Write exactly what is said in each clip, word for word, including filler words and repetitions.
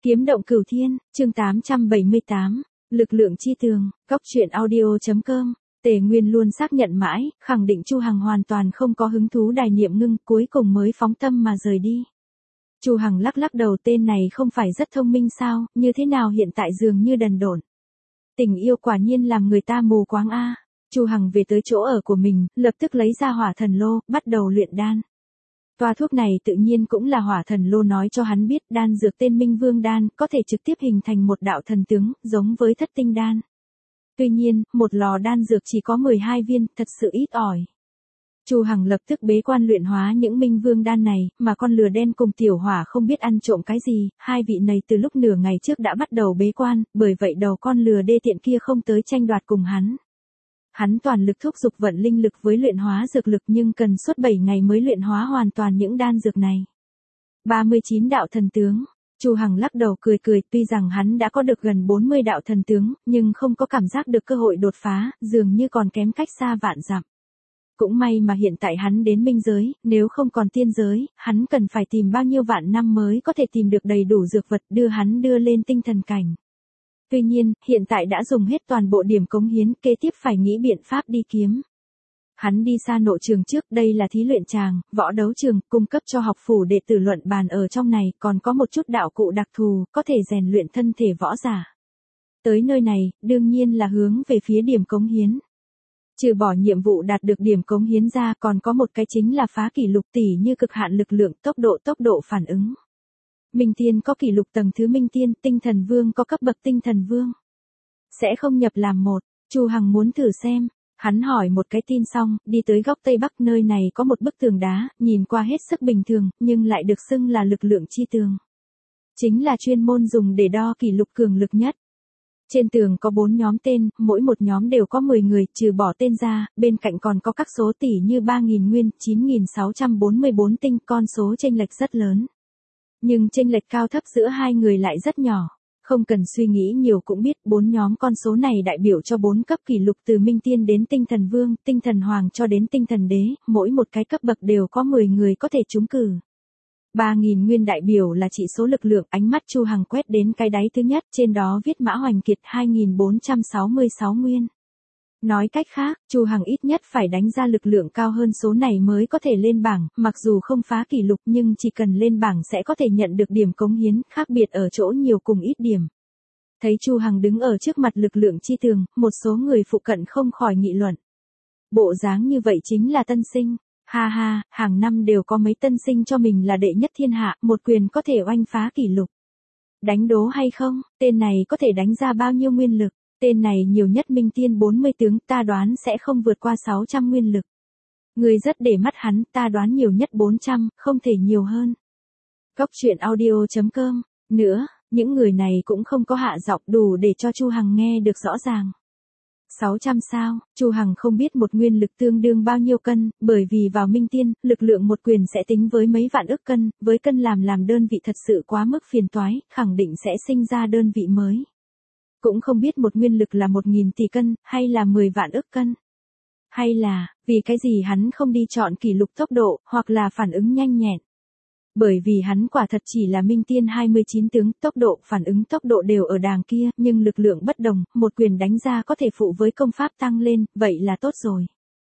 Kiếm động cửu thiên, chương tám trăm bảy mươi tám, lực lượng chi tường, góc truyện audio.com. Tề Nguyên luôn xác nhận mãi, khẳng định Chu Hằng hoàn toàn không có hứng thú đài niệm ngưng, cuối cùng mới phóng tâm mà rời đi. Chu Hằng lắc lắc đầu, tên này không phải rất thông minh sao, như thế nào hiện tại dường như đần độn. Tình yêu quả nhiên làm người ta mù quáng a. Chu Hằng về tới chỗ ở của mình, lập tức lấy ra hỏa thần lô, bắt đầu luyện đan. Toa thuốc này tự nhiên cũng là hỏa thần lô nói cho hắn biết, đan dược tên Minh Vương đan, có thể trực tiếp hình thành một đạo thần tướng, giống với thất tinh đan. Tuy nhiên, một lò đan dược chỉ có mười hai viên, thật sự ít ỏi. Chu Hằng lập tức bế quan luyện hóa những Minh Vương đan này, mà con lừa đen cùng tiểu hỏa không biết ăn trộm cái gì, hai vị này từ lúc nửa ngày trước đã bắt đầu bế quan, bởi vậy đầu con lừa đê tiện kia không tới tranh đoạt cùng hắn. Hắn toàn lực thúc giục vận linh lực với luyện hóa dược lực, nhưng cần suốt bảy ngày mới luyện hóa hoàn toàn những đan dược này. ba mươi chín đạo thần tướng. Chu Hằng lắc đầu cười cười, tuy rằng hắn đã có được gần bốn mươi đạo thần tướng, nhưng không có cảm giác được cơ hội đột phá, dường như còn kém cách xa vạn dặm. Cũng may mà hiện tại hắn đến minh giới, nếu không còn tiên giới, hắn cần phải tìm bao nhiêu vạn năm mới có thể tìm được đầy đủ dược vật đưa hắn đưa lên tinh thần cảnh. Tuy nhiên, hiện tại đã dùng hết toàn bộ điểm cống hiến, kế tiếp phải nghĩ biện pháp đi kiếm. Hắn đi xa nội trường trước, đây là thí luyện tràng, võ đấu trường, cung cấp cho học phủ đệ tử luận bàn ở trong này, còn có một chút đạo cụ đặc thù, có thể rèn luyện thân thể võ giả. Tới nơi này, đương nhiên là hướng về phía điểm cống hiến. Trừ bỏ nhiệm vụ đạt được điểm cống hiến ra, còn có một cái chính là phá kỷ lục, tỷ như cực hạn lực lượng, tốc độ tốc độ phản ứng. Minh Tiên có kỷ lục tầng thứ Minh Tiên, Tinh Thần Vương có cấp bậc Tinh Thần Vương. Sẽ không nhập làm một, Chu Hằng muốn thử xem. Hắn hỏi một cái tin xong, đi tới góc Tây Bắc, nơi này có một bức tường đá, nhìn qua hết sức bình thường, nhưng lại được xưng là lực lượng chi tường. Chính là chuyên môn dùng để đo kỷ lục cường lực nhất. Trên tường có bốn nhóm tên, mỗi một nhóm đều có mười người, trừ bỏ tên ra, bên cạnh còn có các số tỷ như ba nghìn nguyên, chín nghìn sáu trăm bốn mươi bốn tinh, con số chênh lệch rất lớn. Nhưng chênh lệch cao thấp giữa hai người lại rất nhỏ. Không cần suy nghĩ nhiều cũng biết, bốn nhóm con số này đại biểu cho bốn cấp kỷ lục từ Minh Tiên đến Tinh Thần Vương, Tinh Thần Hoàng cho đến Tinh Thần Đế, mỗi một cái cấp bậc đều có mười người có thể trúng cử. ba nghìn nguyên đại biểu là chỉ số lực lượng, ánh mắt Chu Hằng quét đến cái đáy thứ nhất, trên đó viết Mã Hoành Kiệt hai nghìn bốn trăm sáu mươi sáu nguyên. Nói cách khác, Chu Hằng ít nhất phải đánh ra lực lượng cao hơn số này mới có thể lên bảng, mặc dù không phá kỷ lục nhưng chỉ cần lên bảng sẽ có thể nhận được điểm cống hiến, khác biệt ở chỗ nhiều cùng ít điểm. Thấy Chu Hằng đứng ở trước mặt lực lượng chi tường, một số người phụ cận không khỏi nghị luận. Bộ dáng như vậy chính là tân sinh. Ha ha, hàng năm đều có mấy tân sinh cho mình là đệ nhất thiên hạ, một quyền có thể oanh phá kỷ lục. Đánh đố hay không, tên này có thể đánh ra bao nhiêu nguyên lực? Tên này nhiều nhất Minh Tiên bốn mươi tướng, ta đoán sẽ không vượt qua sáu trăm nguyên lực. Người rất để mắt hắn, ta đoán nhiều nhất bốn trăm, không thể nhiều hơn. Góc truyện audio.com. Nữa, những người này cũng không có hạ giọng đủ để cho Chu Hằng nghe được rõ ràng. sáu trăm sao, Chu Hằng không biết một nguyên lực tương đương bao nhiêu cân, bởi vì vào Minh Tiên, lực lượng một quyền sẽ tính với mấy vạn ức cân, với cân làm làm đơn vị thật sự quá mức phiền toái, khẳng định sẽ sinh ra đơn vị mới. Cũng không biết một nguyên lực là một nghìn tỷ cân, hay là mười vạn ức cân. Hay là, vì cái gì hắn không đi chọn kỷ lục tốc độ, hoặc là phản ứng nhanh nhẹn. Bởi vì hắn quả thật chỉ là Minh Tiên hai mươi chín tướng, tốc độ, phản ứng tốc độ đều ở đàng kia, nhưng lực lượng bất đồng, một quyền đánh ra có thể phụ với công pháp tăng lên, vậy là tốt rồi.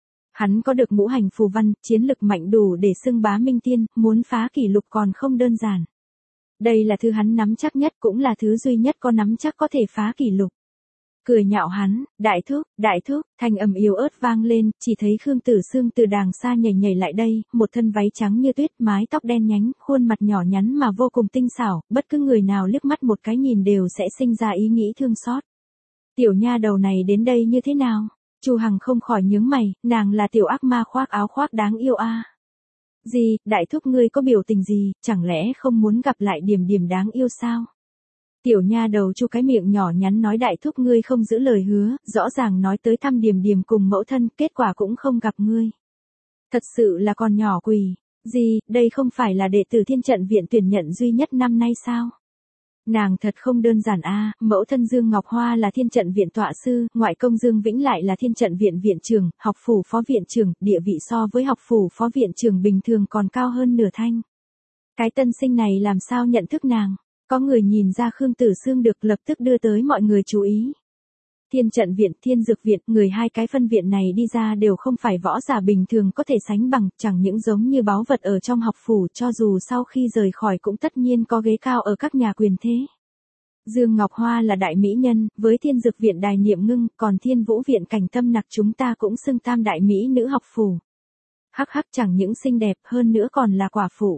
Hắn có được ngũ hành phù văn, chiến lực mạnh đủ để xưng bá Minh Tiên, muốn phá kỷ lục còn không đơn giản. Đây là thứ hắn nắm chắc nhất, cũng là thứ duy nhất có nắm chắc có thể phá kỷ lục. Cười nhạo hắn, đại thúc, đại thúc, thanh âm yếu ớt vang lên, chỉ thấy Khương Tử Sương từ đàng xa nhảy nhảy lại đây, một thân váy trắng như tuyết, mái tóc đen nhánh, khuôn mặt nhỏ nhắn mà vô cùng tinh xảo, bất cứ người nào liếc mắt một cái nhìn đều sẽ sinh ra ý nghĩ thương xót. Tiểu nha đầu này đến đây như thế nào? Chu Hằng không khỏi nhướng mày, nàng là tiểu ác ma khoác áo khoác đáng yêu a. À. Gì, đại thúc ngươi có biểu tình gì, chẳng lẽ không muốn gặp lại Điểm Điểm đáng yêu sao? Tiểu nha đầu chu cái miệng nhỏ nhắn nói đại thúc ngươi không giữ lời hứa, rõ ràng nói tới thăm Điểm Điểm cùng mẫu thân, kết quả cũng không gặp ngươi. Thật sự là con nhỏ quỷ. Gì, đây không phải là đệ tử Thiên Trận Viện tuyển nhận duy nhất năm nay sao? Nàng thật không đơn giản a, à, mẫu thân Dương Ngọc Hoa là Thiên Trận Viện tọa sư, ngoại công Dương Vĩnh lại là Thiên Trận Viện viện trưởng, học phủ phó viện trưởng, địa vị so với học phủ phó viện trưởng bình thường còn cao hơn nửa thanh. Cái tân sinh này làm sao nhận thức nàng? Có người nhìn ra Khương Tử Sương được lập tức đưa tới mọi người chú ý. Thiên trận viện, thiên dược viện, người hai cái phân viện này đi ra đều không phải võ giả bình thường có thể sánh bằng, chẳng những giống như báu vật ở trong học phủ, cho dù sau khi rời khỏi cũng tất nhiên có ghế cao ở các nhà quyền thế. Dương Ngọc Hoa là đại mỹ nhân, với thiên dược viện Đài Niệm Ngưng, còn thiên vũ viện Cảnh Tâm Nặc chúng ta cũng xưng tam đại mỹ nữ học phủ. Hắc hắc, chẳng những xinh đẹp hơn nữa còn là quả phụ.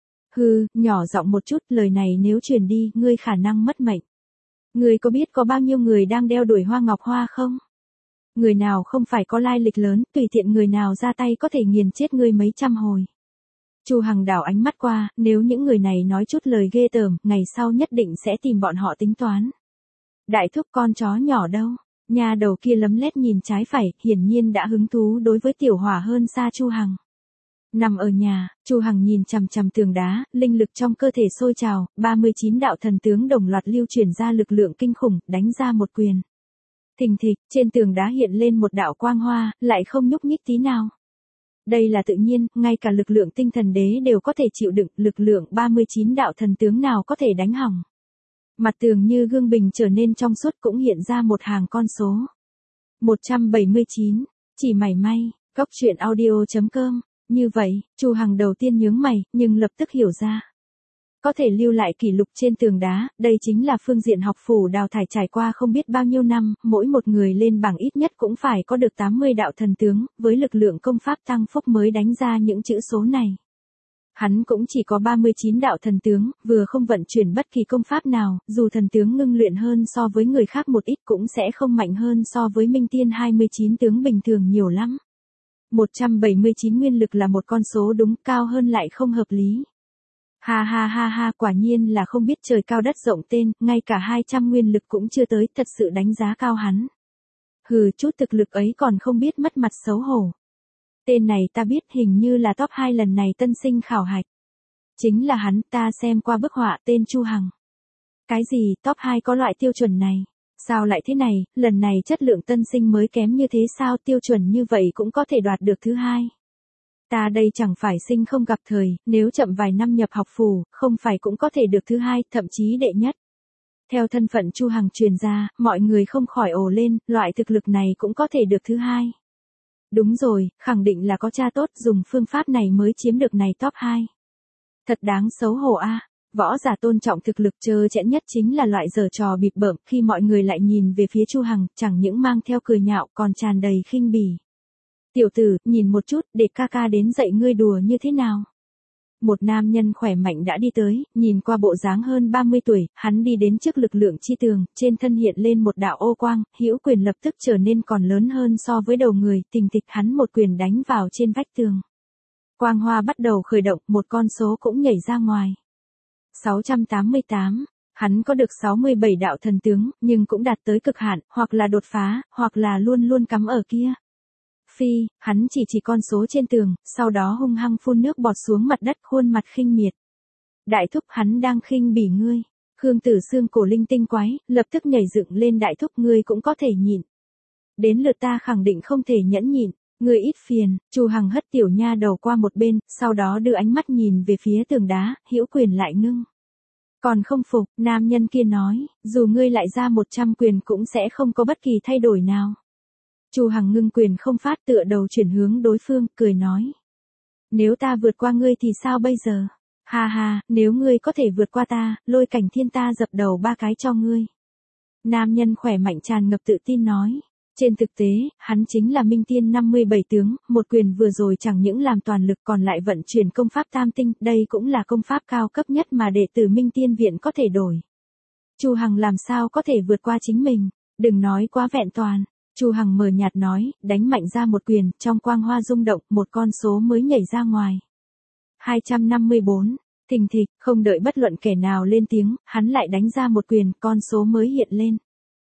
Hừ, nhỏ giọng một chút, lời này nếu truyền đi, ngươi khả năng mất mệnh. Ngươi có biết có bao nhiêu người đang đeo đuổi Hoa Ngọc Hoa không? Người nào không phải có lai lịch lớn, tùy tiện người nào ra tay có thể nghiền chết ngươi mấy trăm hồi. Chu Hằng đảo ánh mắt qua, nếu những người này nói chút lời ghê tởm, ngày sau nhất định sẽ tìm bọn họ tính toán. Đại thúc, con chó nhỏ đâu? Nhà đầu kia lấm lét nhìn trái phải, hiển nhiên đã hứng thú đối với tiểu hỏa hơn xa Chu Hằng. Nằm ở nhà, Chu Hằng nhìn chằm chằm tường đá, linh lực trong cơ thể sôi trào, ba mươi chín đạo thần tướng đồng loạt lưu chuyển ra lực lượng kinh khủng, đánh ra một quyền. Thình thịch, trên tường đá hiện lên một đạo quang hoa, lại không nhúc nhích tí nào. Đây là tự nhiên, ngay cả lực lượng tinh thần đế đều có thể chịu đựng, lực lượng ba mươi chín đạo thần tướng nào có thể đánh hỏng. Mặt tường như gương bình trở nên trong suốt cũng hiện ra một hàng con số. một trăm bảy mươi chín, chỉ mảy may, Cóc Truyện Audio chấm com. Như vậy, Chu Hằng đầu tiên nhướng mày, nhưng lập tức hiểu ra. Có thể lưu lại kỷ lục trên tường đá, đây chính là phương diện học phủ đào thải trải qua không biết bao nhiêu năm, mỗi một người lên bảng ít nhất cũng phải có được tám mươi đạo thần tướng, với lực lượng công pháp tăng phúc mới đánh ra những chữ số này. Hắn cũng chỉ có ba mươi chín đạo thần tướng, vừa không vận chuyển bất kỳ công pháp nào, dù thần tướng ngưng luyện hơn so với người khác một ít cũng sẽ không mạnh hơn so với Minh Tiên hai mươi chín tướng bình thường nhiều lắm. một trăm bảy mươi chín nguyên lực là một con số đúng, cao hơn lại không hợp lý. Ha ha ha ha, quả nhiên là không biết trời cao đất rộng tên, ngay cả hai trăm nguyên lực cũng chưa tới, thật sự đánh giá cao hắn. Hừ, chút thực lực ấy còn không biết mất mặt xấu hổ. Tên này ta biết, hình như là top hai lần này tân sinh khảo hạch. Chính là hắn, ta xem qua bức họa, tên Chu Hằng. Cái gì, top hai có loại tiêu chuẩn này? Sao lại thế này, lần này chất lượng tân sinh mới kém như thế sao, tiêu chuẩn như vậy cũng có thể đoạt được thứ hai. Ta đây chẳng phải sinh không gặp thời, nếu chậm vài năm nhập học phủ, không phải cũng có thể được thứ hai, thậm chí đệ nhất. Theo thân phận Chu Hằng truyền ra, mọi người không khỏi ồ lên, loại thực lực này cũng có thể được thứ hai. Đúng rồi, khẳng định là có cha tốt, dùng phương pháp này mới chiếm được này top hai. Thật đáng xấu hổ a. À. Võ giả tôn trọng thực lực, trơ trẽn nhất chính là loại giở trò bịp bợm, khi mọi người lại nhìn về phía Chu Hằng, chẳng những mang theo cười nhạo còn tràn đầy khinh bỉ. Tiểu tử, nhìn một chút, để ca ca đến dạy ngươi đùa như thế nào. Một nam nhân khỏe mạnh đã đi tới, nhìn qua bộ dáng hơn ba mươi tuổi, hắn đi đến trước lực lượng chi tường, trên thân hiện lên một đạo ô quang, hữu quyền lập tức trở nên còn lớn hơn so với đầu người, tình thịch hắn một quyền đánh vào trên vách tường. Quang hoa bắt đầu khởi động, một con số cũng nhảy ra ngoài. sáu trăm tám mươi tám, hắn có được sáu mươi bảy đạo thần tướng, nhưng cũng đạt tới cực hạn, hoặc là đột phá, hoặc là luôn luôn cắm ở kia. Phi, hắn chỉ chỉ con số trên tường, sau đó hung hăng phun nước bọt xuống mặt đất, khuôn mặt khinh miệt. Đại thúc, hắn đang khinh bỉ ngươi. Khương Tử Sương cổ linh tinh quái, lập tức nhảy dựng lên, đại thúc, ngươi cũng có thể nhịn. Đến lượt ta khẳng định không thể nhẫn nhịn, ngươi ít phiền. Chu Hằng hất tiểu nha đầu qua một bên, sau đó đưa ánh mắt nhìn về phía tường đá, hữu quyền lại ngưng. Còn không phục, nam nhân kia nói, dù ngươi lại ra một trăm quyền cũng sẽ không có bất kỳ thay đổi nào. Chu Hằng ngưng quyền không phát, tựa đầu chuyển hướng đối phương, cười nói. Nếu ta vượt qua ngươi thì sao bây giờ? Ha ha, nếu ngươi có thể vượt qua ta, Lôi Cảnh Thiên ta dập đầu ba cái cho ngươi. Nam nhân khỏe mạnh tràn ngập tự tin nói. Trên thực tế, hắn chính là Minh Tiên năm mươi bảy tướng, một quyền vừa rồi chẳng những làm toàn lực còn lại vận chuyển công pháp tam tinh, đây cũng là công pháp cao cấp nhất mà đệ tử Minh Tiên viện có thể đổi. Chu Hằng làm sao có thể vượt qua chính mình, đừng nói quá vẹn toàn. Chu Hằng mờ nhạt nói, đánh mạnh ra một quyền, trong quang hoa rung động, một con số mới nhảy ra ngoài. hai trăm năm mươi bốn, thình thịch, không đợi bất luận kẻ nào lên tiếng, hắn lại đánh ra một quyền, con số mới hiện lên.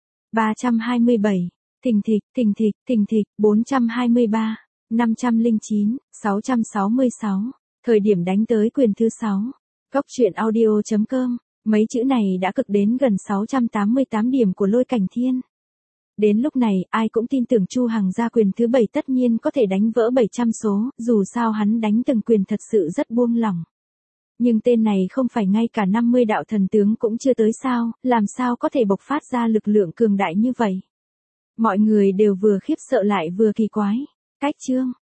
ba trăm hai mươi bảy, thình thịch, thình thịch, thình thịch, bốn trăm hai mươi ba, năm trăm lẻ chín, sáu trăm sáu mươi sáu, thời điểm đánh tới quyền thứ sáu. Cóc Truyện Audio chấm com, mấy chữ này đã cực đến gần sáu trăm tám mươi tám điểm của Lôi Cảnh Thiên. Đến lúc này, ai cũng tin tưởng Chu Hằng ra quyền thứ bảy tất nhiên có thể đánh vỡ bảy trăm số, dù sao hắn đánh từng quyền thật sự rất buông lỏng. Nhưng tên này không phải ngay cả năm mươi đạo thần tướng cũng chưa tới sao, làm sao có thể bộc phát ra lực lượng cường đại như vậy? Mọi người đều vừa khiếp sợ lại vừa kỳ quái. Cách chương